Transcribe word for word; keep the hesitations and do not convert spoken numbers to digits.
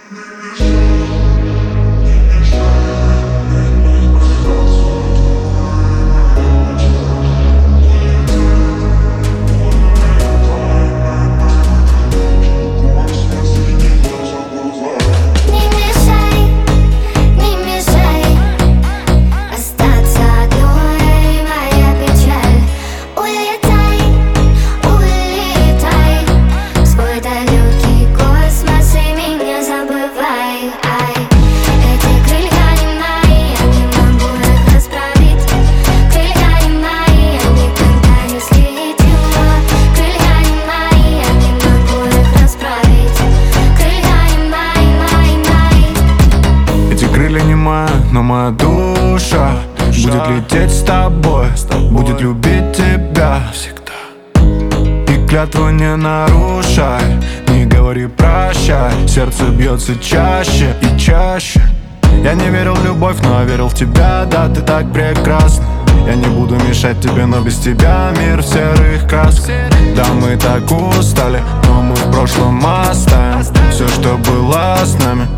Но моя душа будет лететь с тобой, будет любить тебя всегда. И клятву не нарушай, не говори прощай. Сердце бьется чаще и чаще. Я не верил в любовь, но верил в тебя. Да, ты так прекрасна. Я не буду мешать тебе, но без тебя мир в серых красках. Да, мы так устали, но мы в прошлом оставим все, что было с нами.